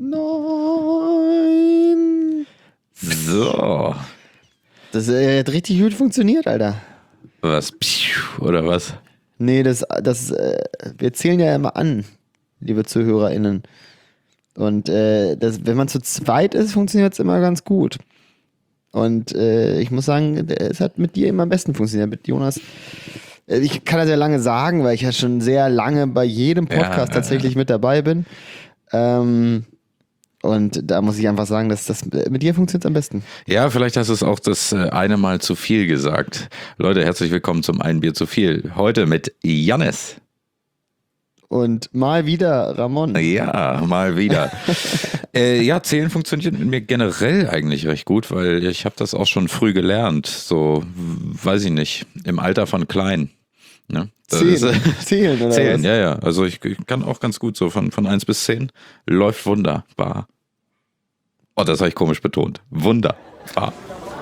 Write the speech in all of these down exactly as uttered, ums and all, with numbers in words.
neun. So. Das äh, hat richtig gut funktioniert, Alter. Was? Oder was? Nee, das, das, äh, wir zählen ja immer an, liebe ZuhörerInnen. Und äh, das, wenn man zu zweit ist, funktioniert es immer ganz gut. Und äh, ich muss sagen, es hat mit dir immer am besten funktioniert. Mit Jonas. Äh, ich kann das ja lange sagen, weil ich ja schon sehr lange bei jedem Podcast ja, tatsächlich ja. mit dabei bin. Ähm, und da muss ich einfach sagen, dass das mit dir funktioniert am besten. Ja, vielleicht hast du es auch das äh, eine Mal zu viel gesagt. Leute, herzlich willkommen zum Ein Bier zu viel. Heute mit Jannis. Und mal wieder Ramon. Ja, mal wieder. äh, ja, Zählen funktioniert mit mir generell eigentlich recht gut, weil ich habe das auch schon früh gelernt. So, weiß ich nicht, im Alter von klein. Ne? Zehn. Ist, äh, Zählen, oder Zählen, was? ja, ja. Also ich, ich kann auch ganz gut so von, von eins bis zehn. Läuft wunderbar. Oh, das habe ich komisch betont. Wunderbar.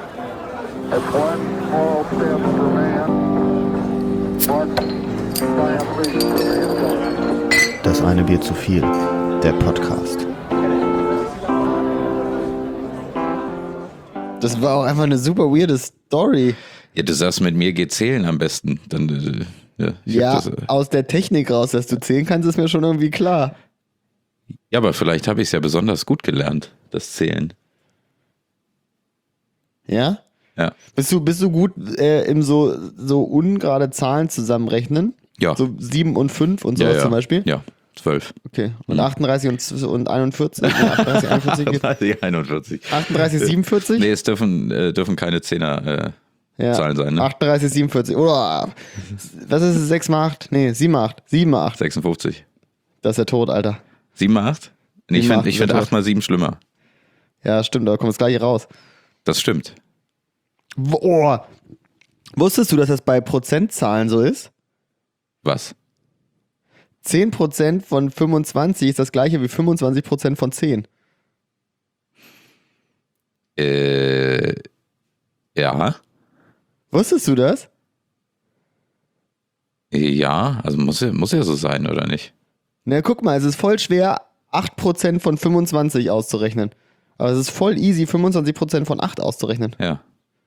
Das eine Bier zu viel, der Podcast. Das war auch einfach eine super weirde Story. Ja, du sagst, mit mir geht Zählen am besten. Dann, äh, ja, ich hab Ja, das, äh, aus der Technik raus, dass du zählen kannst, ist mir schon irgendwie klar. ja, aber vielleicht habe ich es ja besonders gut gelernt, das Zählen. Ja? Ja. Bist du, bist du gut äh, im so, so ungerade Zahlen zusammenrechnen? Ja. So sieben und fünf und sowas ja, ja. zum Beispiel? Ja, zwölf. Okay. Und achtunddreißig und, z- und einundvierzig? Nee, achtunddreißig, einundvierzig geht. einundvierzig. achtunddreißig, siebenundvierzig? Nee, es dürfen, äh, dürfen keine Zehner äh, Ja. Zahlen sein, ne? achtunddreißig, siebenundvierzig. Oder, was ist es? sechs mal acht? Nee, sieben mal acht. sieben mal acht. sechsundfünfzig. Das ist der Tod, Alter. sieben mal acht? Nee, ich sieben mal finde acht ich find ist der acht mal sieben schlimmer. Ja, stimmt, da kommt das gleiche raus. Das stimmt. Oh. Wusstest du, dass das bei Prozentzahlen so ist? Was? zehn Prozent von fünfundzwanzig ist das gleiche wie fünfundzwanzig Prozent von zehn. Äh, ja. Wusstest du das? Ja, also muss ja, muss ja so sein, oder nicht? Na, guck mal, es ist voll schwer, acht Prozent von fünfundzwanzig auszurechnen. Aber es ist voll easy, fünfundzwanzig Prozent von acht auszurechnen. Ja.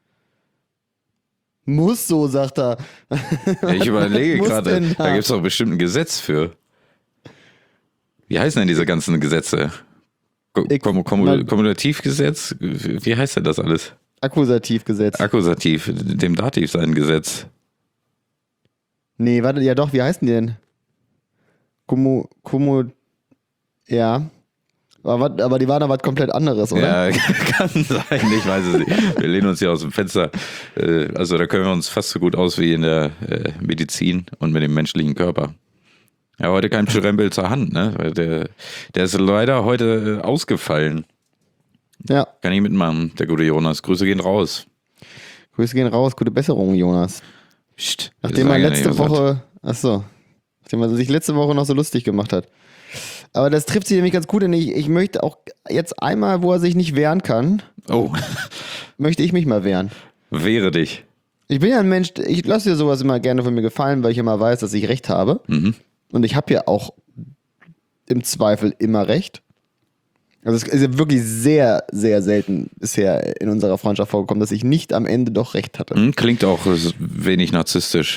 Muss so, sagt er. Ja, ich überlege muss gerade, denn da da? gibt es doch bestimmt ein Gesetz für. Wie heißen denn diese ganzen Gesetze? Ko- Ich- Kom Kom man- Kommutativgesetz? Wie heißt denn das alles? Akkusativgesetz. Akkusativ, dem Dativ sein Gesetz. Nee, warte, ja doch, wie heißen die denn? Kummu, Kummu, ja. Aber, wat- aber die waren da was komplett anderes, oder? Ja, kann sein, ich weiß es nicht. Wir lehnen uns hier aus dem Fenster. Äh, Also da können wir uns fast so gut aus wie in der äh, Medizin und mit dem menschlichen Körper. Ja, heute kein Pschyrembel zur Hand, ne? Weil der, der ist leider heute äh, ausgefallen. Ja. Kann ich mitmachen, der gute Jonas. Grüße gehen raus. Grüße gehen raus, gute Besserung, Jonas. Psst, Nachdem er letzte Woche, achso, nachdem er sich letzte Woche noch so lustig gemacht hat. Aber das trifft sich nämlich ganz gut, denn ich, ich möchte auch jetzt einmal, wo er sich nicht wehren kann, Oh, möchte ich mich mal wehren. wehre dich. Ich bin ja ein Mensch, ich lasse dir sowas immer gerne von mir gefallen, weil ich immer weiß, dass ich recht habe. Mhm. Und ich habe ja auch im Zweifel immer recht. Also es ist ja wirklich sehr, sehr selten bisher in unserer Freundschaft vorgekommen, dass ich nicht am Ende doch recht hatte. Hm, klingt auch äh, wenig narzisstisch.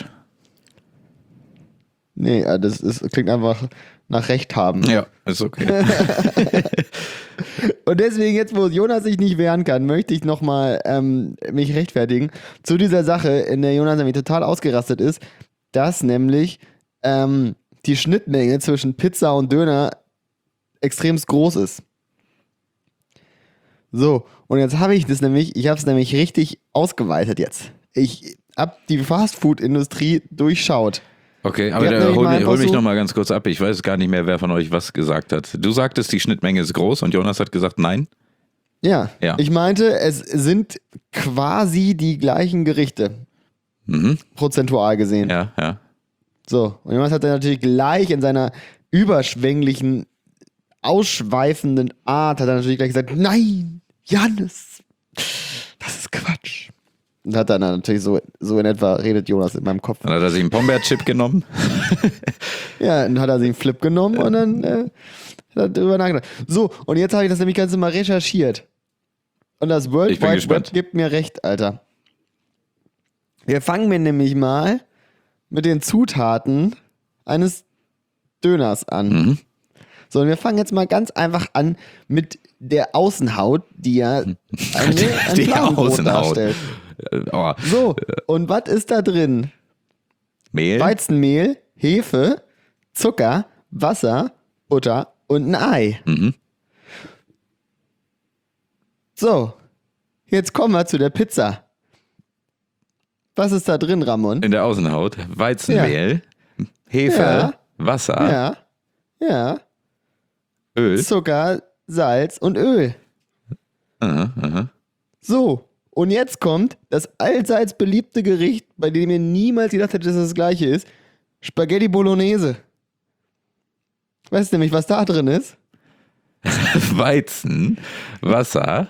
Nee, ja, das, das klingt einfach nach Recht haben. Ja, ist okay. Und deswegen, jetzt wo Jonas sich nicht wehren kann, möchte ich nochmal ähm, mich rechtfertigen zu dieser Sache, in der Jonas nämlich total ausgerastet ist, dass nämlich ähm, die Schnittmenge zwischen Pizza und Döner extremst groß ist. So, und jetzt habe ich das nämlich, ich habe es nämlich richtig ausgeweitet jetzt. Ich habe die Fastfood-Industrie durchschaut. Okay, aber Wir hatten da, nämlich hol, mal mich- hol einfach mich so- noch mal ganz kurz ab. Ich weiß gar nicht mehr, wer von euch was gesagt hat. Du sagtest, die Schnittmenge ist groß und Jonas hat gesagt, nein. Ja, Ja. ich meinte, es sind quasi die gleichen Gerichte, Mhm. prozentual gesehen. Ja, ja. So, und Jonas hat dann natürlich gleich in seiner überschwänglichen, ausschweifenden Art, hat er natürlich gleich gesagt, nein, Jannis, das ist Quatsch. Und hat dann natürlich so, so in etwa, redet Jonas in meinem Kopf. Dann hat er sich einen Pombeer-Chip genommen. Ja, dann hat er sich einen Flip genommen und dann äh, darüber nachgedacht. So, und jetzt habe ich das nämlich ganz mal recherchiert. Und das World Ich bin Wide gespannt. Web gibt mir recht, Alter. Wir fangen mir nämlich mal mit den Zutaten eines Döners an. Mhm. So, und wir fangen jetzt mal ganz einfach an mit der Außenhaut, die ja eine, ein Die Fladenbrot Außenhaut. darstellt. Äh, Oh, So, und was ist da drin? Mehl? Weizenmehl, Hefe, Zucker, Wasser, Butter und ein Ei. Mhm. So, jetzt kommen wir zu der Pizza. Was ist da drin, Ramon? In der Außenhaut. Weizenmehl, Hefe, Ja. Wasser, Ja, ja, Öl. Zucker, Salz und Öl. Aha, aha. So, und jetzt kommt das allseits beliebte Gericht, bei dem ihr niemals gedacht hättet, dass es das gleiche ist. Spaghetti Bolognese. Weißt du nämlich, was da drin ist? Weizen, Wasser.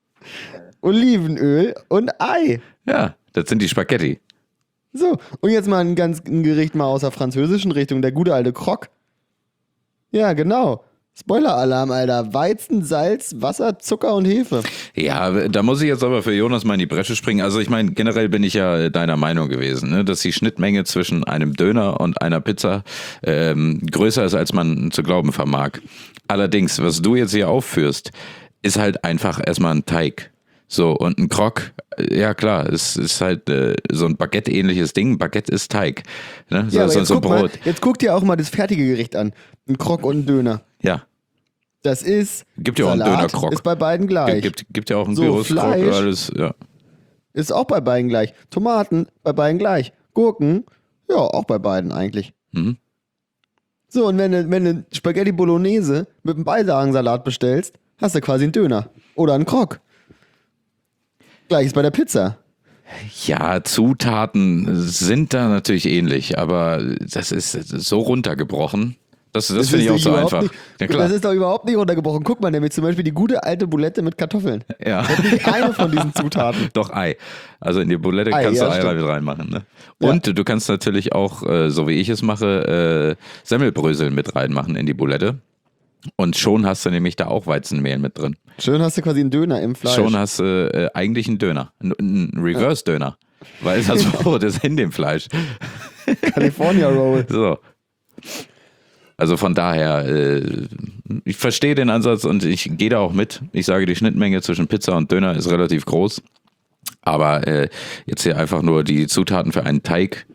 Olivenöl und Ei. Ja, das sind die Spaghetti. So, und jetzt mal ein ganz ein Gericht mal aus der französischen Richtung, der gute alte Croque. Ja, genau. Spoiler-Alarm, Alter. Weizen, Salz, Wasser, Zucker und Hefe. Ja, da muss ich jetzt aber für Jonas mal in die Bresche springen. Also ich meine, generell bin ich ja deiner Meinung gewesen, ne? Dass die Schnittmenge zwischen einem Döner und einer Pizza ähm, größer ist, als man zu glauben vermag. Allerdings, was du jetzt hier aufführst, ist halt einfach erstmal ein Teig. So, und ein Croque, ja klar, es ist halt äh, so ein Baguette-ähnliches Ding. Baguette ist Teig. Ne? So, Ja, aber so, jetzt, so guck mal, Brot. jetzt guck dir auch mal das fertige Gericht an. Ein Croque und ein Döner. Ja. Das ist Gibt ja auch einen Salat, Döner-Croque. ist bei beiden gleich. Gibt, gibt ja auch einen So, Gyros-Croque, Fleisch. alles, ja. Ist auch bei beiden gleich. Tomaten, bei beiden gleich. Gurken, ja, auch bei beiden eigentlich. Mhm. So, und wenn du, wenn du Spaghetti Bolognese mit einem Beilagensalat bestellst, hast du quasi einen Döner. Oder einen Croque. Gleiches bei der Pizza. Ja, Zutaten sind da natürlich ähnlich, aber das ist so runtergebrochen. Das, das, finde ich auch ist so doch überhaupt einfach. Nicht, Ja, klar. Das ist doch überhaupt nicht runtergebrochen. Guck mal, nämlich zum Beispiel die gute alte Boulette mit Kartoffeln. Ja. Nicht eine von diesen Zutaten. Doch Ei. Also in die Boulette Ei, kannst ja, du Ei stimmt. mit reinmachen. Ne? Und du kannst natürlich auch, äh, so wie ich es mache, äh, Semmelbrösel mit reinmachen in die Boulette. Und schon hast du nämlich da auch Weizenmehl mit drin. Schön hast du quasi einen Döner im Fleisch. Schon hast du äh, eigentlich einen Döner. Ein, ein Reverse-Döner. Weil das Brot ist in dem Fleisch. California Roll. So. Also von daher, äh, ich verstehe den Ansatz und ich gehe da auch mit. Ich sage, die Schnittmenge zwischen Pizza und Döner ist relativ groß. Aber äh, jetzt hier einfach nur die Zutaten für einen Teig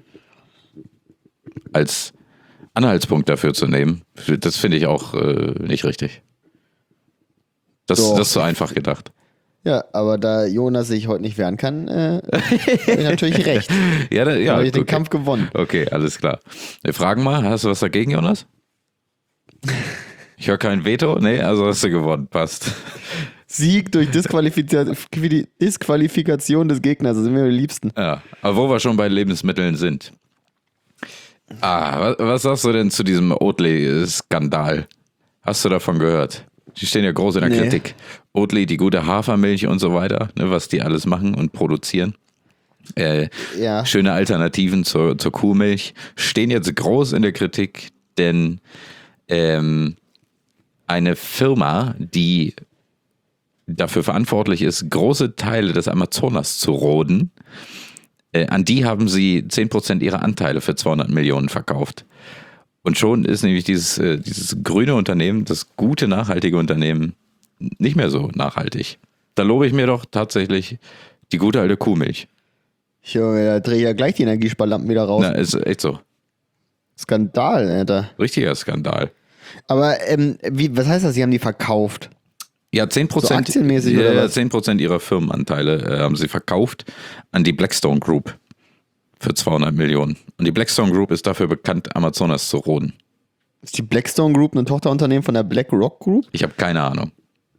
als Anhaltspunkt dafür zu nehmen, das finde ich auch äh, nicht richtig. Das, Doch. das ist so einfach gedacht. Ja, aber da Jonas sich heute nicht wehren kann, äh, habe ich natürlich recht. Ja, da, ja habe ich den okay. Kampf gewonnen. Okay, alles klar. Wir fragen mal, hast du was dagegen, Jonas? Ich höre kein Veto. Nee, also hast du gewonnen. Passt. Sieg durch Disqualifizia- Disqualifikation des Gegners, das sind mir die Liebsten. Ja, aber wo wir schon bei Lebensmitteln sind. Ah, was, was sagst du denn zu diesem Oatly-Skandal? Hast du davon gehört? Die stehen ja groß in der Nee. Kritik. Oatly, die gute Hafermilch und so weiter, ne, was die alles machen und produzieren. Äh, Ja. Schöne Alternativen zur, zur Kuhmilch stehen jetzt groß in der Kritik, denn ähm, eine Firma, die dafür verantwortlich ist, große Teile des Amazonas zu roden, äh, an die haben sie zehn Prozent ihrer Anteile für zweihundert Millionen verkauft. Und schon ist nämlich dieses, äh, dieses grüne Unternehmen, das gute, nachhaltige Unternehmen, nicht mehr so nachhaltig. Da lobe ich mir doch tatsächlich die gute alte Kuhmilch. Junge, da drehe ich ja gleich die Energiesparlampen wieder raus. Na, ist echt so. Skandal, Alter. Richtiger Skandal. Aber ähm, wie, was heißt das, sie haben die verkauft? Ja, zehn Prozent, So aktienmäßig ja, oder was? zehn Prozent ihrer Firmenanteile äh, haben sie verkauft an die Blackstone Group für zweihundert Millionen. Und die Blackstone Group ist dafür bekannt, Amazonas zu roden. Ist die Blackstone Group ein Tochterunternehmen von der BlackRock Group? Ich habe keine Ahnung.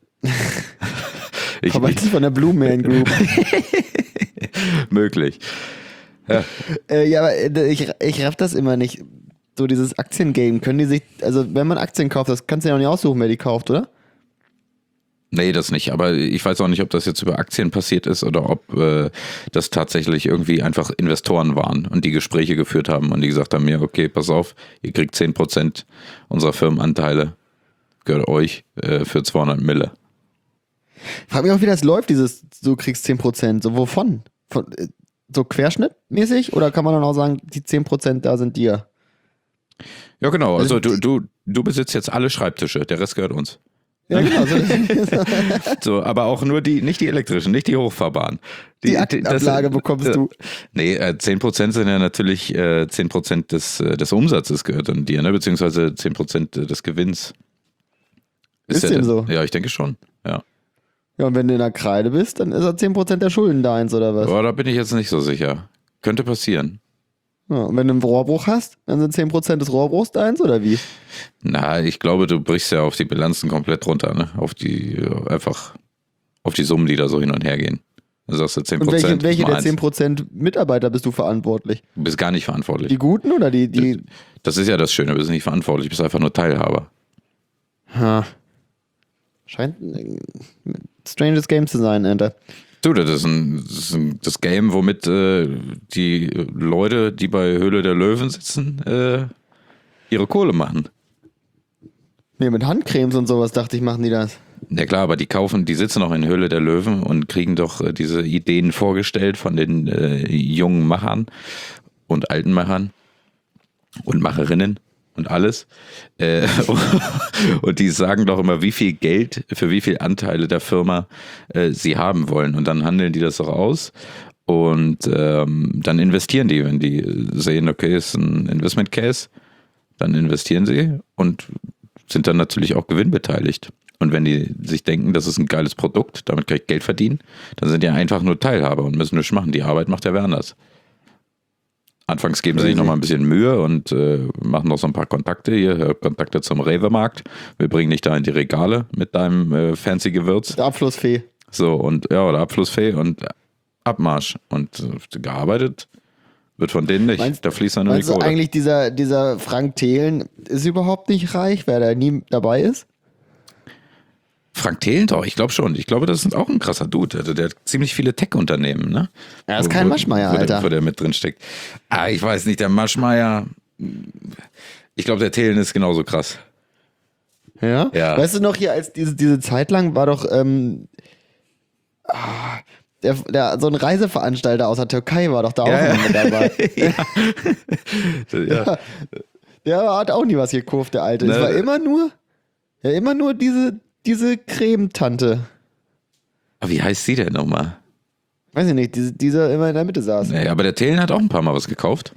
ich, Aber ich, nicht von der Blue Man Group. möglich. Ja. äh, ja, aber äh, ich, ich raff das immer nicht. So dieses Aktiengame, können die sich, also wenn man Aktien kauft, das kannst du ja noch nicht aussuchen, wer die kauft, oder? Nee, das nicht. Aber ich weiß auch nicht, ob das jetzt über Aktien passiert ist oder ob äh, das tatsächlich irgendwie einfach Investoren waren und die Gespräche geführt haben und die gesagt haben, ja, okay, pass auf, ihr kriegt zehn Prozent unserer Firmenanteile. gehört euch äh, für zweihundert Mille. Frag mich auch, wie das läuft, dieses, du kriegst zehn Prozent. So, wovon? Von, äh, so querschnittmäßig? Oder kann man dann auch sagen, die zehn Prozent da sind dir? Ja, genau. Also du, du, du besitzt jetzt alle Schreibtische, der Rest gehört uns. Ja, genau. So, So, aber auch nur die, nicht die elektrischen, nicht die hochfahrbaren. die Aktenablage bekommst äh, du. Nee, äh, zehn Prozent sind ja natürlich äh, zehn Prozent des, äh, des Umsatzes gehört an dir, ne? Beziehungsweise zehn Prozent des Gewinns. Ist ja dem der, so? Ja, ich denke schon. Ja. Ja, und wenn du in der Kreide bist, dann ist er zehn Prozent der Schulden deins, oder was? Aber da bin ich jetzt nicht so sicher. Könnte passieren. Ja, und wenn du einen Rohrbruch hast, dann sind zehn Prozent des Rohrbruchs deins, oder wie? Na, ich glaube, du brichst ja auf die Bilanzen komplett runter, ne? Auf die, einfach, auf die Summen, die da so hin und her gehen. Dann sagst du zehn Und Prozent. welche, welche der eins. zehn Prozent Mitarbeiter bist du verantwortlich? Du bist gar nicht verantwortlich. Die Guten oder die, die... Das ist ja das Schöne, du bist nicht verantwortlich, du bist einfach nur Teilhaber. Ha. Scheint ein stranges Game zu sein, Alter. Du, das ist, ein, das, ist ein, das Game, womit äh, die Leute, die bei Höhle der Löwen sitzen, äh, ihre Kohle machen. Nee, mit Handcremes und sowas, dachte ich, machen die das. Ja klar, aber die kaufen, die sitzen auch in Höhle der Löwen und kriegen doch äh, diese Ideen vorgestellt von den äh, jungen Machern und alten Machern und Macherinnen und alles. Äh, und die sagen doch immer, wie viel Geld für wie viel Anteile der Firma äh, sie haben wollen. Und dann handeln die das doch aus. Und ähm, dann investieren die, wenn die sehen, okay, ist ein Investment Case, dann investieren sie und sind dann natürlich auch gewinnbeteiligt. Und wenn die sich denken, das ist ein geiles Produkt, damit kann ich Geld verdienen, dann sind die einfach nur Teilhaber und müssen nichts machen. Die Arbeit macht der wer anders. Anfangs geben sie sich nochmal ein bisschen Mühe und äh, machen noch so ein paar Kontakte hier, Kontakte zum Rewe-Markt. Wir bringen dich da in die Regale mit deinem äh, fancy Gewürz. Der Abflussfee. So, und ja, oder Abflussfee und Abmarsch. Und äh, gearbeitet wird von denen nicht. Meinst, da fließt dann nur die meinst du Kohle. eigentlich, dieser, dieser Frank Thelen ist überhaupt nicht reich, weil er nie dabei ist? Frank Thelen doch, ich glaube schon. Ich glaube, das ist auch ein krasser Dude. Also der hat ziemlich viele Tech-Unternehmen, ne? Er ist kein Wo- Maschmeyer, wo der- Alter. Wo der mit drin steckt. Ah, ich weiß nicht, der Maschmeyer. Ich glaube, der Thelen ist genauso krass. Ja? Ja. Weißt du noch hier, als diese, diese Zeit lang war doch ähm, ah, der, der, so ein Reiseveranstalter aus der Türkei war doch da auch Ja, ja. noch mit dabei. ja. Der hat auch nie was gekauft, der Alte. Es Ne. war immer nur, ja, immer nur diese, diese Cremetante. Aber wie heißt sie denn nochmal? Weiß ich nicht, diese, dieser immer in der Mitte saß. Nee, aber der Thelen hat auch ein paar Mal was gekauft.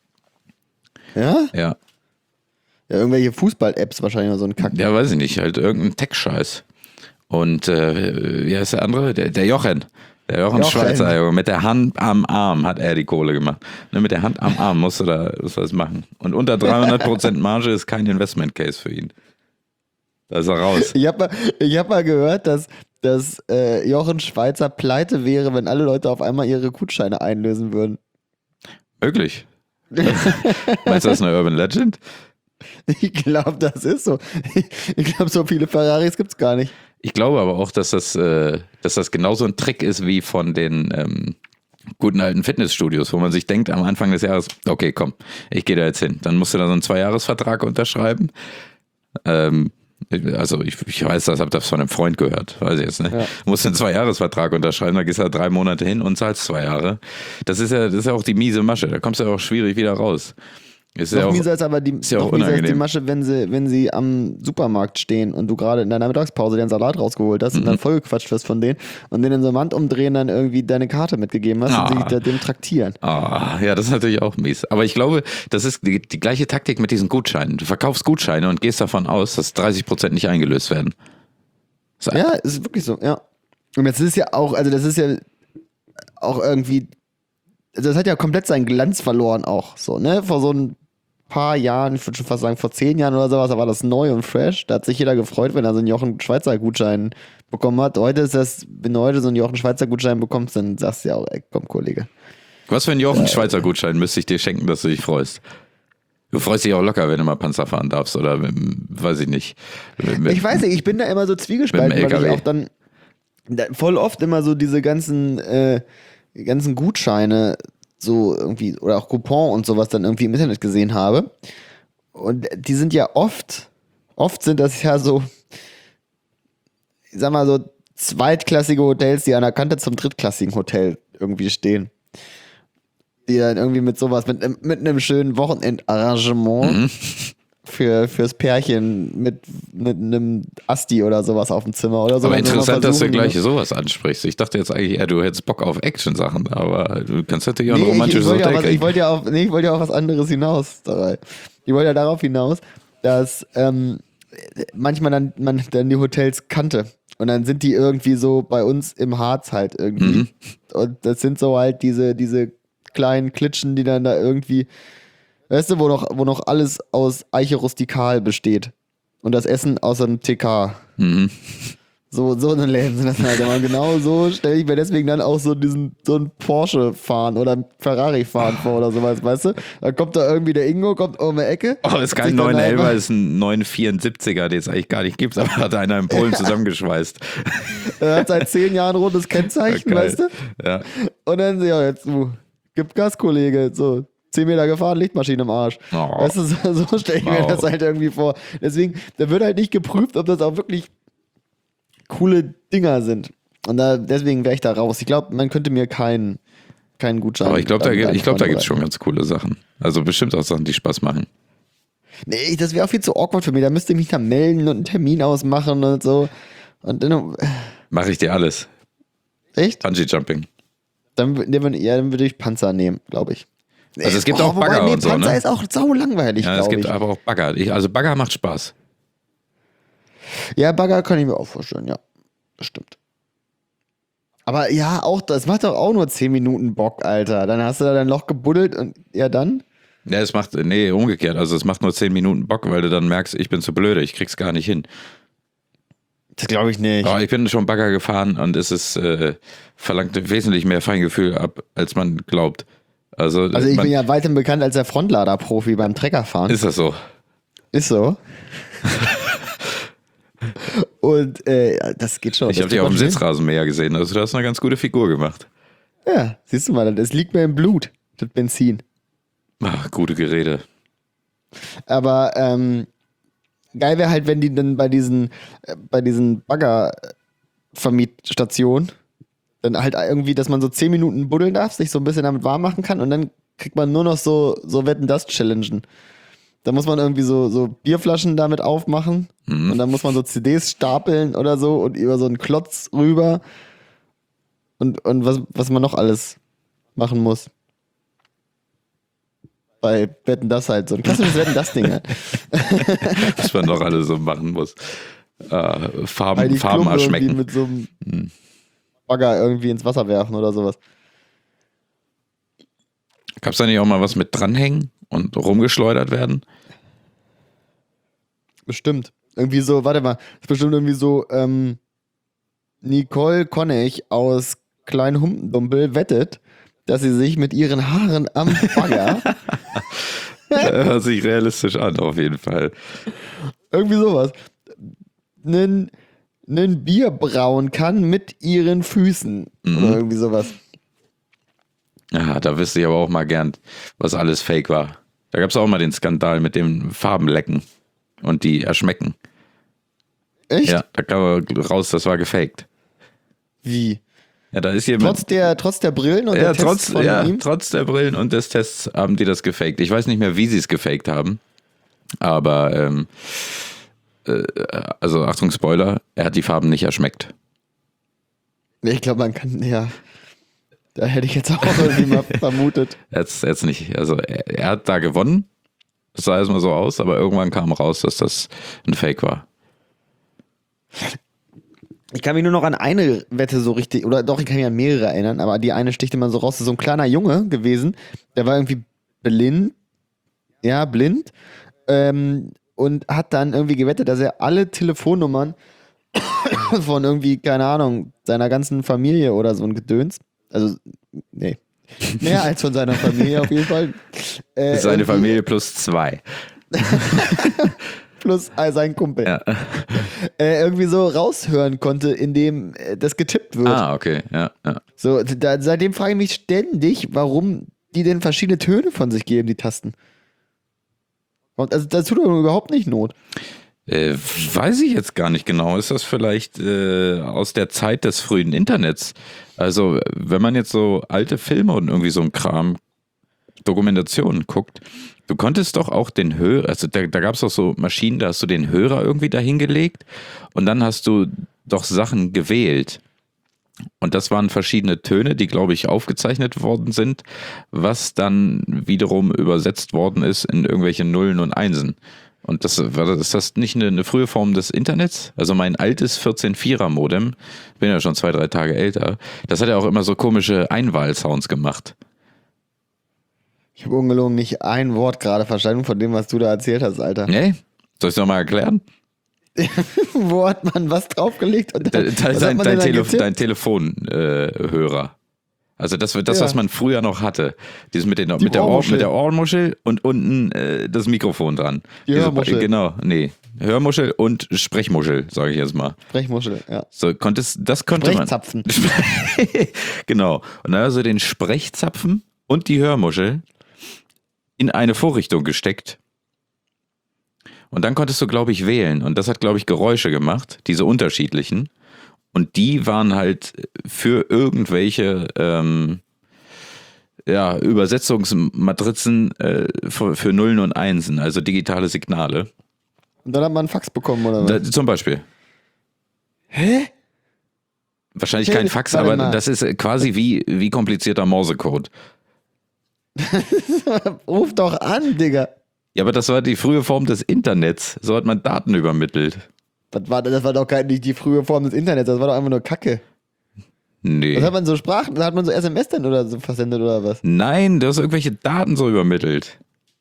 Ja? Ja. Ja, irgendwelche Fußball-Apps wahrscheinlich oder so ein Kack. Ja, weiß ich nicht, halt irgendein Tech-Scheiß. Und äh, wie heißt der andere? Der, der Jochen. Der Jochen, Jochen. Schweizer, Junge. Mit der Hand am Arm hat er die Kohle gemacht. Ne, mit der Hand am Arm musst du da musst du das machen. Und unter dreihundert Prozent Marge ist kein Investment-Case für ihn. Da ist er raus. Ich habe mal, ich hab mal gehört, dass, dass äh, Jochen Schweizer pleite wäre, wenn alle Leute auf einmal ihre Gutscheine einlösen würden. Möglich. Meinst du, das ist eine Urban Legend? Ich glaube, das ist so. Ich glaube, so viele Ferraris gibt es gar nicht. Ich glaube aber auch, dass das, äh, dass das genauso ein Trick ist wie von den ähm, guten alten Fitnessstudios, wo man sich denkt am Anfang des Jahres, okay, komm, ich gehe da jetzt hin. Dann musst du da so einen Zweijahresvertrag unterschreiben. Ähm, also ich, ich weiß das, habe das von einem Freund gehört, weiß ich jetzt nicht. Ja. Du musst einen Zweijahresvertrag unterschreiben, da gehst du da drei Monate hin und zahlst zwei Jahre. Das ist ja, das ist ja auch die miese Masche, da kommst du ja auch schwierig wieder raus. Ist ja Noch auch, mieser ist aber die, ja noch auch mieser ist die unangenehm. Masche, wenn sie, wenn sie am Supermarkt stehen und du gerade in deiner Mittagspause den Salat rausgeholt hast und Mhm. dann vollgequatscht wirst von denen und denen in so einem Hand umdrehen dann irgendwie deine Karte mitgegeben hast Ah. und sich da dem traktieren. Ah, ja, das ist natürlich auch mies. Aber ich glaube, das ist die, die gleiche Taktik mit diesen Gutscheinen. Du verkaufst Gutscheine und gehst davon aus, dass dreißig Prozent nicht eingelöst werden. So, Ja, ist wirklich so, ja. Und jetzt ist ja auch, also das ist ja auch irgendwie, also das hat ja komplett seinen Glanz verloren auch, so, ne? Vor so ein paar Jahren, ich würde schon fast sagen vor zehn Jahren oder sowas, da war das neu und fresh. Da hat sich jeder gefreut, wenn er so einen Jochen Schweizer Gutschein bekommen hat. Heute ist das, wenn du heute so einen Jochen Schweizer Gutschein bekommst, dann sagst du ja auch, ey, komm, Kollege. Was für einen Jochen Schweizer Gutschein müsste ich dir schenken, dass du dich freust? Du freust dich auch locker, wenn du mal Panzer fahren darfst oder mit, weiß ich nicht. Mit, mit, Ich weiß nicht, ich bin da immer so zwiegespalten, Mit dem weil ich L K W. auch dann da, voll oft immer so diese ganzen, äh, ganzen Gutscheine so irgendwie oder auch Coupon und sowas dann irgendwie im Internet gesehen habe. Und die sind ja oft, oft sind das ja so, ich sag mal so, zweitklassige Hotels, die an der Kante zum drittklassigen Hotel irgendwie stehen. Die dann irgendwie mit sowas, mit, einem- mit einem schönen Wochenendarrangement Mhm. für, fürs Pärchen mit, mit einem Asti oder sowas auf dem Zimmer oder so. Aber dann so mal interessant, dass du versuchen, gleich ne? sowas ansprichst. Ich dachte jetzt eigentlich eher, du hättest Bock auf Action-Sachen, aber du kannst natürlich auch ein Nee, ich, ich romantisches wollte ja, Hotel was- ich kriegen. wollte ja auf, nee, ich wollte ja auf was anderes hinaus dabei. Ich wollte ja darauf hinaus, dass ähm, manchmal dann man dann die Hotels kannte. Und dann sind die irgendwie so bei uns im Harz halt irgendwie. Mhm. Und das sind so halt diese, diese kleinen Klitschen, die dann da irgendwie, weißt du, wo noch, wo noch alles aus Eiche rustikal besteht. Und das Essen aus einem T K. Mhm. So, so eine Läden sind das halt immer. Genau so stelle ich mir deswegen dann auch so diesen, so einen Porsche fahren oder einen Ferrari fahren vor oder sowas, weißt du? Da kommt da irgendwie der Ingo, kommt um die Ecke. Oh, ist kein sich dann neun elfer, einfach- ist ein neun vierundsiebziger, den es eigentlich gar nicht gibt, aber hat einer in Polen zusammengeschweißt. Er hat seit zehn Jahren rotes Kennzeichen, Geil. weißt du? Ja. Und dann, ja, jetzt, du, gib Gas, Kollege. So, zehn Meter gefahren, Lichtmaschine im Arsch. Oh. Weißt du, so, so stelle ich mir Wow. das halt irgendwie vor. Deswegen, da wird halt nicht geprüft, ob das auch wirklich coole Dinger sind. Und da, deswegen wäre ich da raus. Ich glaube, man könnte mir keinen keinen Gutschein. Aber ich glaube, da, an- gibt- an ich glaub, da Freunde gibt es schon ganz coole Sachen. Also bestimmt auch Sachen, die Spaß machen. Nee, das wäre auch viel zu awkward für mich. Da müsste ich mich da melden und einen Termin ausmachen und so. Und dann, Mache ich dir alles. echt? Bungee-Jumping. Dann, wür- dann, ja, dann würde ich Panzer nehmen, glaube ich. Also es gibt Oh, auch wobei, Bagger nee, und so, Panzer ne? ist auch sau langweilig, Ja, es glaube gibt ich. aber auch Bagger. Ich, also Bagger macht Spaß. Ja, Bagger kann ich mir auch vorstellen, ja. Das stimmt. Aber ja, auch das macht doch auch nur zehn Minuten Bock, Alter. Dann hast du da dein Loch gebuddelt und ja dann? Ja, es macht, nee, umgekehrt. Also es macht nur zehn Minuten Bock, weil du dann merkst, ich bin zu blöde, ich krieg's gar nicht hin. Das glaube ich nicht. Aber ich bin schon Bagger gefahren und es ist, äh, verlangt wesentlich mehr Feingefühl ab, als man glaubt. Also, Also ich man, bin ja weiterhin bekannt als der Frontlader-Profi beim Treckerfahren. ist das so? Ist so. Und äh, das geht schon. Ich Das habe dich kriegt auf dem man hin. Sitzrasenmäher gesehen, also du hast eine ganz gute Figur gemacht. Ja, siehst du mal, das liegt mir im Blut, das Benzin. Ach, gute Gerede. Aber ähm, geil wäre halt, wenn die dann bei diesen, äh, bei diesen Bagger-Vermietstationen dann halt irgendwie, dass man so zehn Minuten buddeln darf, sich so ein bisschen damit warm machen kann und dann kriegt man nur noch so, so Wetten, das Challengen. Da muss man irgendwie so, so Bierflaschen damit aufmachen Mhm. und dann muss man so C Ds stapeln oder so und über so einen Klotz rüber und, und was, was man noch alles machen muss. Bei Wetten, das halt, so ein klassisches Wetten, das Ding halt. Was man noch alles so machen muss. Äh, Weil Farben, die Farben Klumpe irgendwie erschmecken. mit so einem Hm. Bagger irgendwie ins Wasser werfen oder sowas. Gab's da nicht auch mal was mit dranhängen und rumgeschleudert werden? Bestimmt. Irgendwie so, warte mal, ist bestimmt irgendwie so, ähm, Nicole Konnig aus Kleinhumpendumpel wettet, dass sie sich mit ihren Haaren am Bagger, Hört sich realistisch an, auf jeden Fall. irgendwie sowas, nen, nen Bier brauen kann mit ihren Füßen. Mhm. Oder irgendwie sowas. Ja, da wüsste ich aber auch mal gern, was alles fake war. Da gab es auch mal den Skandal mit dem Farbenlecken und die erschmecken. Echt? Ja, da kam raus, das war gefaked. Wie? Ja, da ist jemand. Trotz der, trotz der Brillen und ja, der Tests trotz, von ja, ihm? trotz der Brillen und des Tests haben die das gefaked. Ich weiß nicht mehr, wie sie es gefaked haben. Aber, ähm, äh, also Achtung, Spoiler, er hat die Farben nicht erschmeckt. Nee, ich glaube, man kann, ja. Da hätte ich jetzt auch irgendwie mal vermutet. Jetzt, jetzt nicht. Also er, er hat da gewonnen. Das sah erstmal so aus, aber irgendwann kam raus, dass das ein Fake war. Ich kann mich nur noch an eine Wette so richtig, oder doch, ich kann mich an mehrere erinnern, aber die eine sticht immer so raus. Das ist so ein kleiner Junge gewesen, der war irgendwie blind, ja, blind, ähm, und hat dann irgendwie gewettet, dass er alle Telefonnummern von irgendwie, keine Ahnung, seiner ganzen Familie oder so ein Gedöns, also, nee, mehr als von seiner Familie auf jeden Fall. Äh, Seine irgendwie Familie plus zwei. Plus äh, sein Kumpel. Ja. Äh, irgendwie so raushören konnte, indem äh, das getippt wird. Ah, okay. Ja, ja. So, da, seitdem frage ich mich ständig, warum die denn verschiedene Töne von sich geben, die Tasten. Und also, das tut doch überhaupt nicht Not. Äh, weiß ich jetzt gar nicht genau. Ist das vielleicht äh, aus der Zeit des frühen Internets? Also, wenn man jetzt so alte Filme und irgendwie so ein Kram, Dokumentationen guckt, du konntest doch auch den Hörer, also da, da gab es doch so Maschinen, da hast du den Hörer irgendwie dahingelegt und dann hast du doch Sachen gewählt. Und das waren verschiedene Töne, die, glaube ich, aufgezeichnet worden sind, was dann wiederum übersetzt worden ist in irgendwelche Nullen und Einsen. Und das war ist das nicht eine, eine frühe Form des Internets? Also mein altes vierzehn Komma vierer Modem, bin ja schon zwei, drei Tage älter, das hat ja auch immer so komische Einwahlsounds gemacht. Ich habe ungelogen nicht ein Wort gerade verstanden von dem, was du da erzählt hast, Alter. Nee? Soll ich es nochmal erklären? Wo hat man was draufgelegt? Und dann, Da, da, was dein, hat man dein, denn dann Telef getippt? dein Telefonhörer. Äh, also das, das Ja. was man früher noch hatte. Dieses mit, den, Die mit, der, Ohr, Ohrmuschel. mit der Ohrmuschel und unten äh, das Mikrofon dran. Die Diese- Hörmuschel. Genau, nee. Hörmuschel und Sprechmuschel, sage ich jetzt mal. Sprechmuschel, ja. So, konntest, das konnte man. Sprechzapfen. Genau. Und dann also den Sprechzapfen und die Hörmuschel in eine Vorrichtung gesteckt. Und dann konntest du, glaube ich, wählen. Und das hat, glaube ich, Geräusche gemacht, diese unterschiedlichen. Und die waren halt für irgendwelche ähm, ja, Übersetzungsmatrizen äh, für, für Nullen und Einsen, also digitale Signale. Und dann hat man einen Fax bekommen, oder was? Da, zum Beispiel. Hä? Wahrscheinlich Hey, kein Fax, warte aber mal. das ist quasi wie, wie komplizierter Morsecode. Ruf doch an, Digga. Ja, aber das war die frühe Form des Internets. So hat man Daten übermittelt. Das war, das war doch gar nicht die frühe Form des Internets, das war doch einfach nur Kacke. Nee. Was hat man so Sprachen, da hat man so S M S dann oder so versendet oder was? Nein, du hast irgendwelche Daten so übermittelt.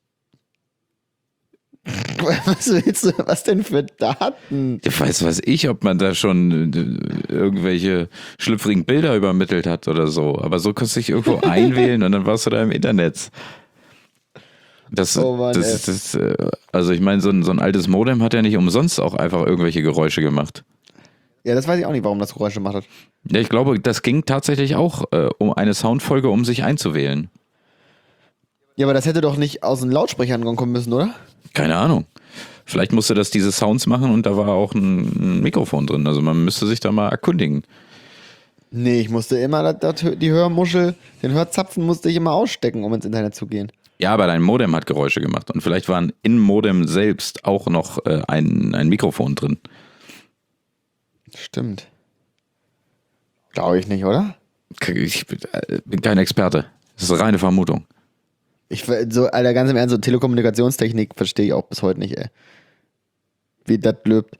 Was willst du, was denn für Daten? Ich weiß was ich, ob man da schon äh, irgendwelche schlüpfrigen Bilder übermittelt hat oder so. Aber so konntest du dich irgendwo einwählen und dann warst du da im Internet. Das, Oh Mann, das, das, äh, also ich meine, so ein, so ein altes Modem hat ja nicht umsonst auch einfach irgendwelche Geräusche gemacht. Ja, das weiß ich auch nicht, warum das Geräusche macht hat. Ja, ich glaube, das ging tatsächlich auch äh, um eine Soundfolge, um sich einzuwählen. Ja, aber das hätte doch nicht aus den Lautsprechern kommen müssen, oder? Keine Ahnung. Vielleicht musste das diese Sounds machen und da war auch ein, ein Mikrofon drin. Also man müsste sich da mal erkundigen. Nee, ich musste immer das, das, die Hörmuschel, den Hörzapfen musste ich immer ausstecken, um ins Internet zu gehen. Ja, aber dein Modem hat Geräusche gemacht und vielleicht waren im Modem selbst auch noch äh, ein, ein Mikrofon drin. Stimmt. Glaube ich nicht, oder? Ich bin, äh, bin kein Experte. Das ist reine Vermutung. Ich, so, Alter, ganz im Ernst, so Telekommunikationstechnik verstehe ich auch bis heute nicht, ey. Wie das löbt.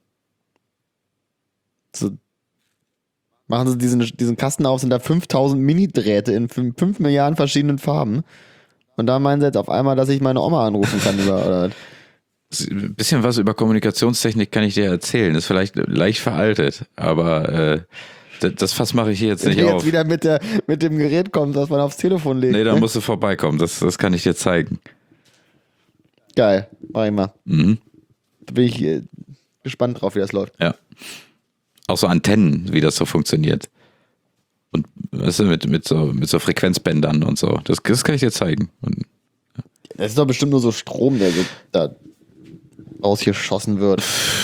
So, machen sie diesen, diesen Kasten auf, sind da fünftausend Mini-Drähte in fünf Milliarden verschiedenen Farben. Und da meinen sie jetzt auf einmal, dass ich meine Oma anrufen kann über, oder was? Ein bisschen was über Kommunikationstechnik kann ich dir erzählen. Ist vielleicht leicht veraltet, aber äh, das, das Fass mache ich hier jetzt Wenn nicht du auf. jetzt wieder mit, der, mit dem Gerät kommt, das man aufs Telefon legt. Nee, da ne? musst du vorbeikommen. Das, das kann ich dir zeigen. Geil, mach ich mal. Mhm. Da bin ich äh, gespannt drauf, wie das läuft. Ja. Auch so Antennen, wie das so funktioniert. Und weißt du, mit, mit, so, mit so Frequenzbändern und so. Das, das kann ich dir zeigen. Und Das ist doch bestimmt nur so Strom, der so da rausgeschossen wird.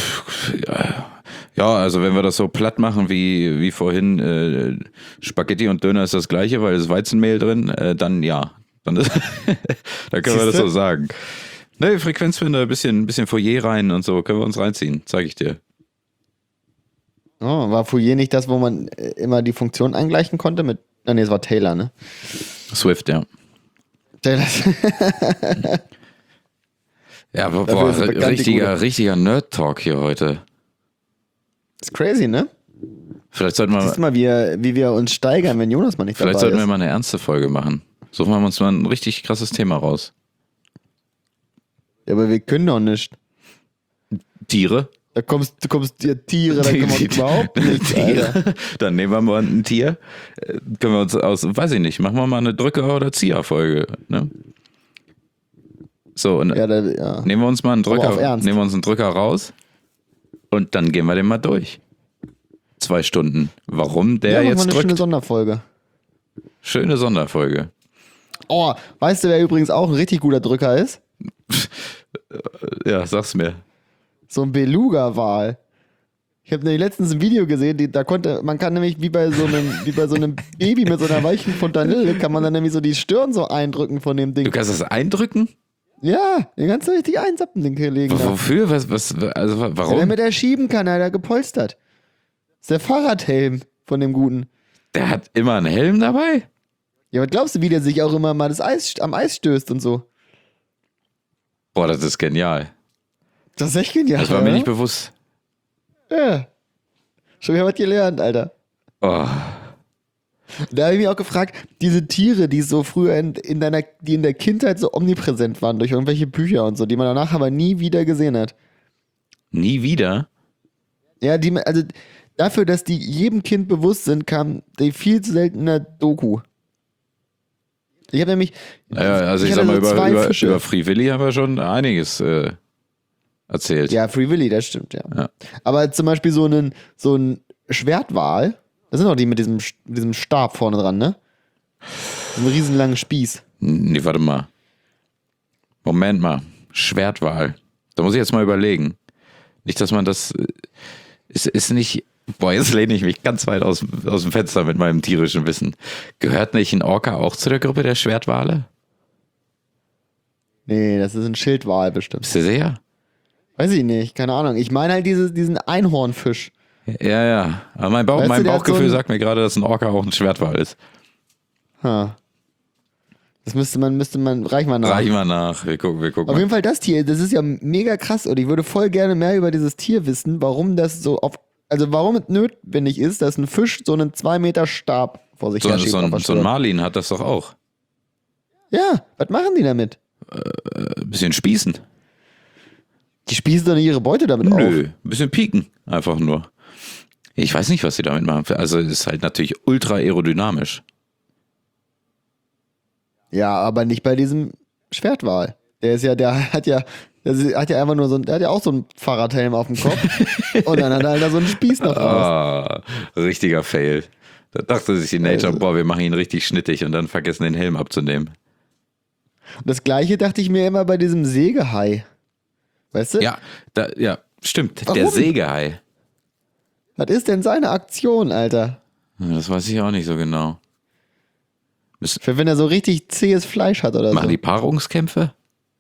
ja, also wenn wir das so platt machen wie, wie vorhin, äh, Spaghetti und Döner ist das gleiche, weil es Weizenmehl drin, äh, dann ja. Dann, ist, dann können wir das Siehste? so sagen. Ne, Frequenzbänder, ein bisschen, bisschen Foyer rein und so, können wir uns reinziehen, zeige ich dir. Oh, war Fourier nicht das, wo man äh, immer die Funktion eingleichen konnte? Mit, ah, nee, es war Taylor, ne? Swift, ja. Taylor. Ja, aber Dafür boah, ist er bekannt, die richtiger, gute. richtiger Nerd-Talk hier heute. Ist crazy, ne? Vielleicht sollten wir, Siehst du mal, wie, wir- wie wir uns steigern, wenn Jonas mal nicht vielleicht dabei sollten wir ist. mal eine ernste Folge machen. Suchen wir uns mal ein richtig krasses Thema raus. Ja, aber wir können doch nicht. Tiere? Da kommst du kommst dir Tiere, da können wir uns überhaupt nicht, Alter. Tiere. Dann nehmen wir mal ein Tier. Äh, Können wir uns aus, weiß ich nicht, machen wir mal eine Drücker- oder Zieher-Folge. Ne? So, und Ja, da, ja. nehmen wir uns mal einen Aber auf Drücker, Ernst. nehmen wir uns einen Drücker raus und dann gehen wir den mal durch. Zwei Stunden. Warum der ja, machen wir jetzt eine schöne drückt? Sonderfolge. Schöne Sonderfolge. Oh, weißt du, wer übrigens auch ein richtig guter Drücker ist? Ja, sag's mir. So ein Beluga-Wal. Ich habe nämlich letztens ein Video gesehen, die, da konnte, man kann nämlich wie bei so einem, wie bei so einem Baby mit so einer weichen Fontanelle, kann man dann nämlich so die Stirn so eindrücken von dem Ding. Du kannst das eindrücken? Ja, den kannst du richtig einsappen, den Kollegen. W- Wofür? Was, was, also Ja, warum? damit er schieben kann, hat er gepolstert. Das ist der Fahrradhelm von dem Guten. Der hat immer einen Helm dabei? Ja, was glaubst du, wie der sich auch immer mal das Eis, am Eis stößt und so? Boah, das ist genial. Das ist echt genial. Das war mir oder? nicht bewusst. Ja. Schon wieder was gelernt, Alter. Oh. Da habe ich mich auch gefragt, diese Tiere, die so früher in, in deiner, die in der Kindheit so omnipräsent waren durch irgendwelche Bücher und so, die man danach aber nie wieder gesehen hat. Nie wieder? Ja, die, also dafür, dass die jedem Kind bewusst sind, kam die viel zu seltener Doku. Ich habe nämlich. Naja, also ich, hatte sag mal, so über, zwei über, Fische. über Free Willy haben wir schon einiges äh, erzählt. Ja, Free Willy, das stimmt, ja. Ja. Aber zum Beispiel so einen, so ein Schwertwal, das sind auch die mit diesem, mit diesem Stab vorne dran, ne? So einen riesenlangen Spieß. Nee, warte mal. Moment mal. Schwertwal. Da muss ich jetzt mal überlegen. Nicht, dass man das. äh, Ist, ist nicht. Boah, jetzt lehne ich mich ganz weit aus, aus dem Fenster mit meinem tierischen Wissen. Gehört nicht ein Orca auch zu der Gruppe der Schwertwale? Nee, das ist ein Schildwal bestimmt. Bist du sicher? Weiß ich nicht, keine Ahnung. Ich meine halt dieses, diesen Einhornfisch. Ja, ja. Aber mein, Bauch, Weißt du, mein der hat Bauchgefühl so ein- sagt mir gerade, dass ein Orca auch ein Schwertwal ist. Ha. Das müsste man, müsste man, reich mal nach. Reich mal nach. Wir gucken, wir gucken Auf mal. jeden Fall das Tier, das ist ja mega krass und ich würde voll gerne mehr über dieses Tier wissen, warum das so auf, also warum es notwendig ist, dass ein Fisch so einen zwei Meter Stab vor sich So, her schiebt so, auf ein, der so ein Stirn. Marlin hat das doch auch. Ja, was machen die damit? Ein bisschen spießen. Die spießen doch nicht ihre Beute damit auf. Nö, ein bisschen pieken. Einfach nur. Ich weiß nicht, was sie damit machen. Also es ist halt natürlich ultra aerodynamisch. Ja, aber nicht bei diesem Schwertwal. Der ist ja, der hat ja, der hat ja einfach nur so ein, der hat ja auch so einen Fahrradhelm auf dem Kopf und dann hat er halt da so einen Spieß noch raus. Ah, richtiger Fail. Da dachte sich die Nature, Also- boah, wir machen ihn richtig schnittig und dann vergessen den Helm abzunehmen. Und das gleiche dachte ich mir immer bei diesem Sägehai. Weißt du? Ja, da, ja, stimmt. Warum? Der Sägehai. Was ist denn seine Aktion, Alter? Ja, das weiß ich auch nicht so genau. Für wenn er so richtig zähes Fleisch hat oder Machen so. die Paarungskämpfe?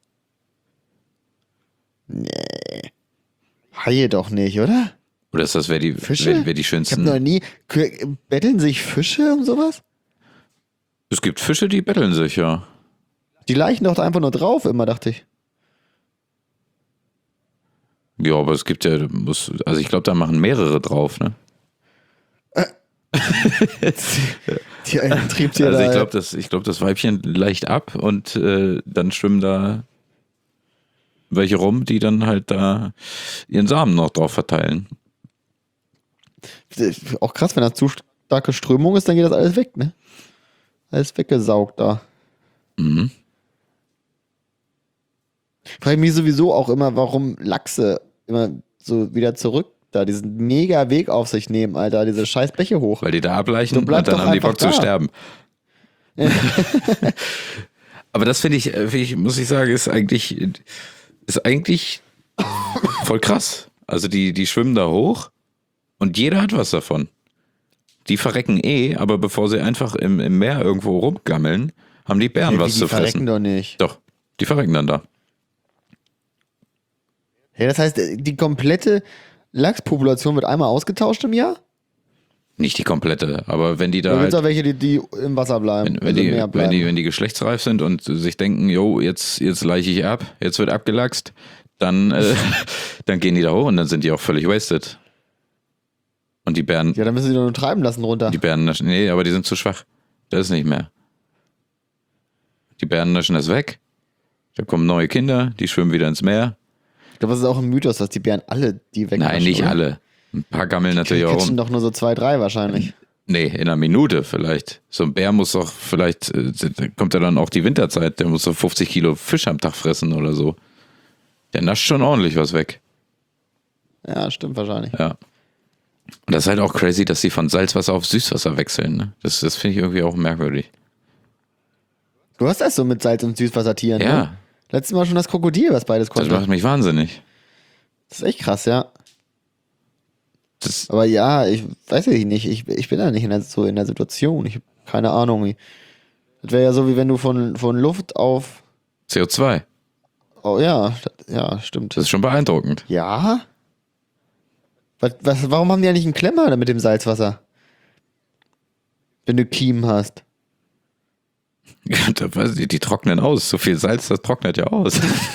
Haie doch nicht, oder? Oder ist das, wer die, Fische? wer, wer die Ich habe schönsten... noch nie. Betteln sich Fische um sowas? Es gibt Fische, die betteln sich, ja. Die leichen doch einfach nur drauf, immer, dachte ich. Ja, aber es gibt ja, muss, also ich glaube, da machen mehrere drauf, ne? Die einen Triebtiere. Also ich da- glaube, das, ich glaub, das Weibchen leicht ab und äh, dann schwimmen da welche rum, die dann halt da ihren Samen noch drauf verteilen. Auch krass, wenn das zu starke Strömung ist, dann geht das alles weg, ne? Alles weggesaugt da. Mhm. Frage mich sowieso auch immer, warum Lachse immer so wieder zurück da diesen mega Weg auf sich nehmen, Alter, diese scheiß Bäche hoch. Weil die da ableichen Du und bleib dann doch haben die einfach Bock zu da. sterben. Aber das finde ich, äh, find ich, muss ich sagen, ist eigentlich, ist eigentlich voll krass. Also die, die schwimmen da hoch und jeder hat was davon. Die verrecken eh, aber bevor sie einfach im, im Meer irgendwo rumgammeln, haben die Bären Hey, was die zu verrecken fressen. doch nicht. Doch, die verrecken dann da. Ja, das heißt, die komplette Lachspopulation wird einmal ausgetauscht im Jahr? Nicht die komplette, aber wenn die da Oder gibt halt, es auch welche, die, die im Wasser bleiben? wenn, wenn, also im die, Meer wenn, bleiben? die, wenn die geschlechtsreif sind und sich denken, jo, jetzt, jetzt leiche ich ab, jetzt wird abgelachst, dann, äh, dann gehen die da hoch und dann sind die auch völlig wasted. Und die Bären, Ja, dann müssen sie nur treiben lassen runter. die Bären naschen, nee, aber die sind zu schwach. Das ist nicht mehr. Die Bären naschen das weg. Da kommen neue Kinder, die schwimmen wieder ins Meer. Ich glaube, das ist auch ein Mythos, dass die Bären alle die wegnaschen. Nein, nicht oder? alle. Ein paar gammeln natürlich Die auch catchen rum. doch nur so zwei, drei wahrscheinlich. Nee, in einer Minute vielleicht. So ein Bär muss doch vielleicht, äh, da kommt ja dann auch die Winterzeit, der muss so fünfzig Kilo Fisch am Tag fressen oder so. Der nascht schon ordentlich was weg. Ja, stimmt wahrscheinlich. Ja. Und das ist halt auch crazy, dass sie von Salzwasser auf Süßwasser wechseln. Ne? Das, das finde ich irgendwie auch merkwürdig. Du hast das so mit Salz- und Süßwassertieren, Ja, ne? Letztes Mal schon das Krokodil, was beides das konnte. macht mich wahnsinnig. Das ist echt krass, ja. Das, Aber ja, ich weiß ich nicht. Ich, ich bin da nicht in der, so in der Situation. Ich habe keine Ahnung. Wie. Das wäre ja so, wie wenn du von, von Luft auf. C O zwei. Oh ja, das, ja, stimmt. Das ist schon beeindruckend. Ja? Was, was, warum haben die ja nicht einen Klemmer da mit dem Salzwasser? Wenn du Kiemen hast. Da weiß ich, die trocknen aus. So viel Salz, das trocknet ja aus.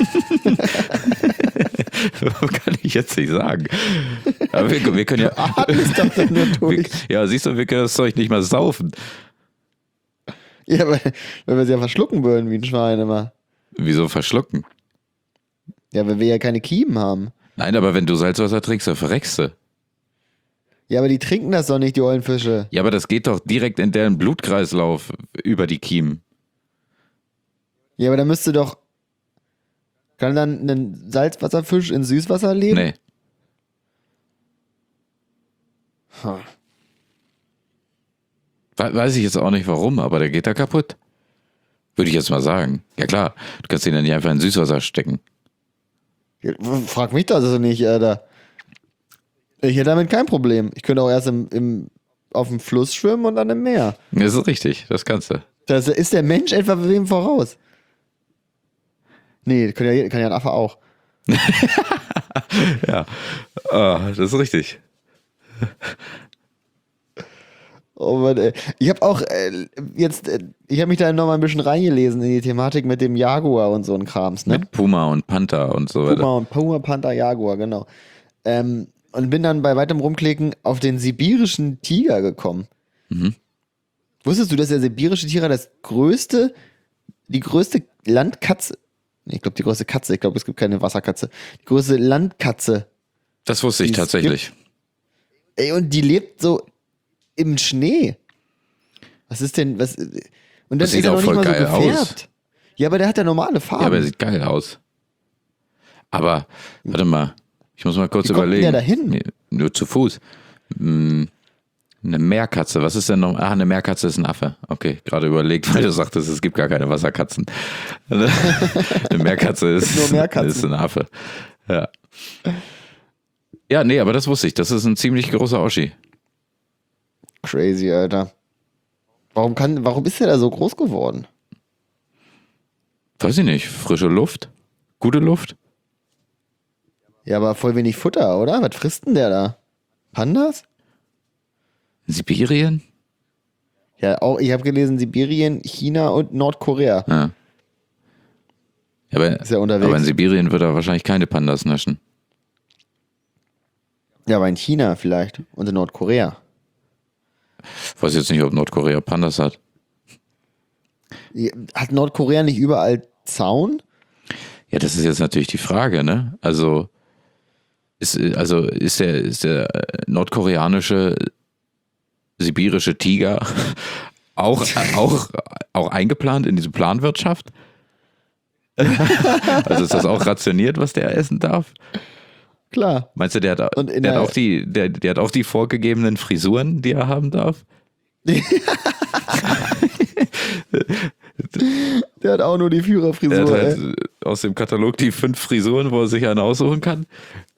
Kann ich jetzt nicht sagen. Aber wir, wir können ja. Atmest doch dann nur durch. Wir, ja, siehst du, wir können das Zeug nicht mal saufen. Ja, weil, weil wir sie ja verschlucken würden wie ein Schwein immer. Wieso verschlucken? Ja, weil wir ja keine Kiemen haben. Nein, aber wenn du Salzwasser trinkst, dann verreckst du. Ja, aber die trinken das doch nicht, die ollen Fische. Ja, aber das geht doch direkt in deren Blutkreislauf über die Kiemen. Ja, aber da müsste doch. Kann dann ein Salzwasserfisch in Süßwasser leben? Nee. Huh. We- Weiß ich jetzt auch nicht warum, aber der geht da kaputt. Würde ich jetzt mal sagen. Ja klar, du kannst ihn dann nicht einfach in Süßwasser stecken. Ja, frag mich das also nicht, Alter. Ich hätte damit kein Problem. Ich könnte auch erst im, im, auf dem Fluss schwimmen und dann im Meer. Das ist richtig, das kannst du. Das ist der Mensch etwa wem voraus? Nee, kann ja, kann ja ein Affe auch. Ja, ah, das ist richtig. Oh Mann, ey. Ich habe auch äh, jetzt, äh, ich habe mich da noch mal ein bisschen reingelesen in die Thematik mit dem Jaguar und so ein Krams, ne? Mit Puma und Panther und so weiter. Puma und Puma, Panther, Jaguar, genau. Ähm, und bin dann bei weitem Rumklicken auf den sibirischen Tiger gekommen. Mhm. Wusstest du, dass der sibirische Tiger das größte, die größte Landkatze, nee, ich glaube die größte Katze, ich glaube es gibt keine Wasserkatze, die größte Landkatze. Das wusste ich Die es tatsächlich. Ey, und die lebt so im Schnee. Was ist denn, was, und dann Das ist sieht er auch noch voll nicht mal so geil aus. gefärbt. Ja, aber der hat ja normale Farben. Ja, aber er sieht geil aus. Aber, warte mal, ich muss mal kurz Wie kommt denn überlegen. der da hin? Nee, nur zu Fuß. Hm, eine Meerkatze, was ist denn noch? Ah, eine Meerkatze ist ein Affe. Okay, gerade überlegt, weil du sagtest, es gibt gar keine Wasserkatzen. Eine Meerkatze ist, Nur Meerkatzen. ist ein Affe. Ja. Ja, nee, aber das wusste ich. Das ist ein ziemlich großer Oschi. Crazy, Alter. Warum kann, warum ist der da so groß geworden? Weiß ich nicht. Frische Luft? Gute Luft? Ja, aber voll wenig Futter, oder? Was frisst denn der da? Pandas? Sibirien? Ja, auch, ich habe gelesen, Sibirien, China und Nordkorea. Ja. Aber, Ist ja unterwegs. aber in Sibirien wird er wahrscheinlich keine Pandas naschen. Ja, aber in China vielleicht und in Nordkorea. Ich weiß jetzt nicht, ob Nordkorea Pandas hat. Hat Nordkorea nicht überall Zaun? Ja, das ist jetzt natürlich die Frage, ne? Also ist, also ist der, ist der nordkoreanische sibirische Tiger auch, auch, auch eingeplant in diese Planwirtschaft? Also ist das auch rationiert, was der essen darf? Klar. Meinst du, der hat, Und in der, hat der- auch die, der, der hat auch die vorgegebenen Frisuren, die er haben darf? Der hat auch nur die Er Führerfrisur. hat ey. halt aus dem Katalog die fünf Frisuren, wo er sich eine aussuchen kann.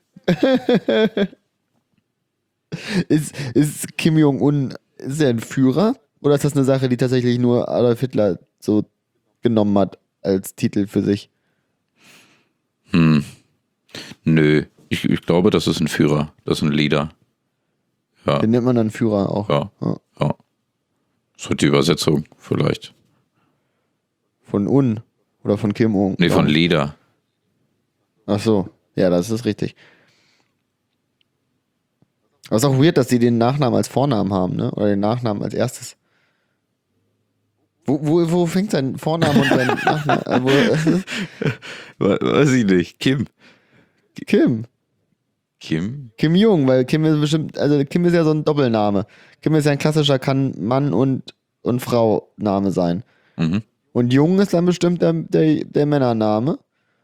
Ist, ist Kim Jong-un, ist er ein Führer? Oder ist das eine Sache, die tatsächlich nur Adolf Hitler so genommen hat als Titel für sich? Hm. Nö. Ich, ich glaube, das ist ein Führer. Das ist ein Leader. Ja. Den nennt man dann Führer auch. Ja. Ja. Ja. So die Übersetzung vielleicht. Von Un oder von Kim Jong. Nee, von Leader. Ach so, ja, das ist richtig. Aber es ist auch weird, dass die den Nachnamen als Vornamen haben, ne? Oder den Nachnamen als erstes. Wo, wo, wo fängt sein Vorname und sein Nachname? Äh, wo, äh, We- Weiß ich nicht. Kim. Kim. Kim? Kim Jong, weil Kim ist bestimmt, also Kim ist ja so ein Doppelname. Kim ist ja ein klassischer, kann Mann und, und Frau Name sein. Mhm. Und Jung ist dann bestimmt der, der, der Männername.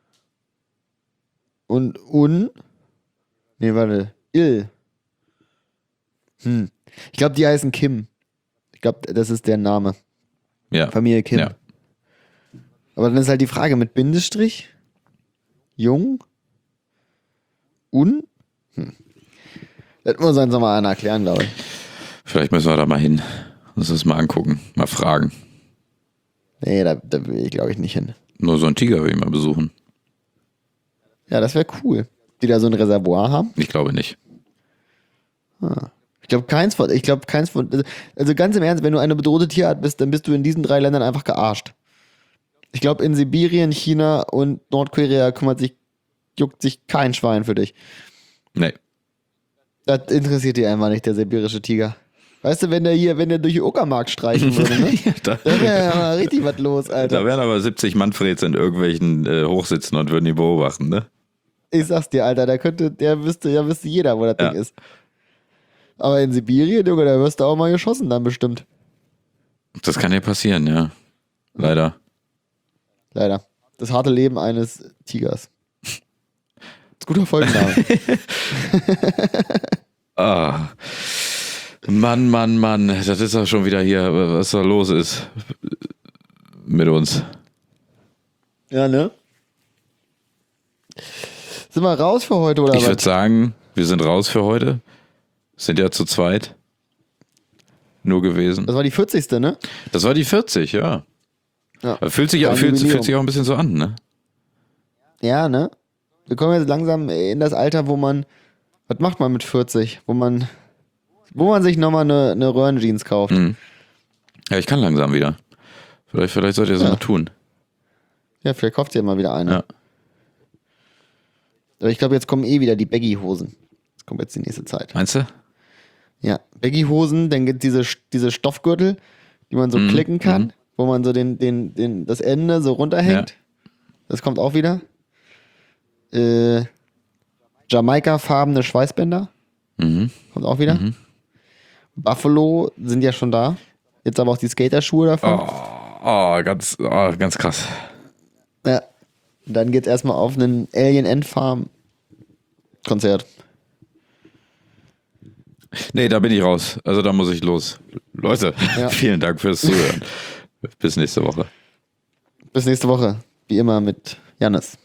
Und Un. Nee, warte. Il. Hm. Ich glaube, die heißen Kim. Ich glaube, das ist der Name. Ja. Familie Kim. Ja. Aber dann ist halt die Frage mit Bindestrich. Jung. Un? Hm. Das muss uns nochmal einer erklären, glaube ich. Vielleicht müssen wir da mal hin. Uns das mal angucken, mal fragen. Nee, da, da will ich, glaube ich, nicht hin. Nur so einen Tiger will ich mal besuchen. Ja, das wäre cool. Die da so ein Reservoir haben. Ich glaube nicht. Ah. Ich glaube, keins von, ich glaube, keins von, also ganz im Ernst, wenn du eine bedrohte Tierart bist, dann bist du in diesen drei Ländern einfach gearscht. Ich glaube, in Sibirien, China und Nordkorea kümmert sich, juckt sich kein Schwein für dich. Nee. Das interessiert dich einfach nicht, der sibirische Tiger. Weißt du, wenn der hier, wenn der durch den Uckermark streichen würde, ne? Ja, da da wäre ja mal richtig was los, Alter. da wären aber siebzig Manfreds in irgendwelchen äh, hochsitzen und würden die beobachten, ne? Ich sag's dir, Alter, der könnte, der wüsste, ja wüsste jeder, wo das Ja. Ding ist. Aber in Sibirien, Junge, da wirst du auch mal geschossen dann bestimmt. Das kann ja passieren, ja. Leider. Leider. Das harte Leben eines Tigers. Das ist ein guter Folgenname. Ah. Mann, Mann, Mann. Das ist doch schon wieder hier, was da los ist mit uns. Ja, ne? Sind wir raus für heute, oder Ich was? würde sagen, wir sind raus für heute. Sind ja zu zweit nur gewesen. Das war die vierzigste, ne? Das war die vierzig, ja. Ja. Fühlt sich, Ein fühlt, Jubiläum. fühlt sich auch ein bisschen so an, ne? Ja, ne? Wir kommen jetzt langsam in das Alter, wo man, was macht man mit vierzig? Wo man, wo man sich nochmal eine, eine Röhrenjeans kauft. Mhm. Ja, ich kann langsam wieder. Vielleicht, vielleicht sollt ihr das Ja. mal tun. Ja, vielleicht kauft ihr mal wieder eine. Ja. Aber ich glaube, jetzt kommen eh wieder die Baggy-Hosen. Das kommt jetzt die nächste Zeit. Meinst du? Ja, Baggy-Hosen, dann gibt diese, diese Stoffgürtel, die man so Mhm, klicken kann, mhm. wo man so den, den, den, das Ende so runterhängt. Ja. Das kommt auch wieder. Äh, Jamaika-farbene Schweißbänder. Mhm. Kommt auch wieder. Mhm. Buffalo sind ja schon da. Jetzt aber auch die Skaterschuhe davon. Oh, oh, ganz, oh, ganz krass. Ja. Und dann geht's erstmal auf einen Alien Ant Farm Konzert. Nee, da bin ich raus. Also da muss ich los. Leute, Ja. vielen Dank fürs Zuhören. Bis nächste Woche. Bis nächste Woche. Wie immer mit Jannis.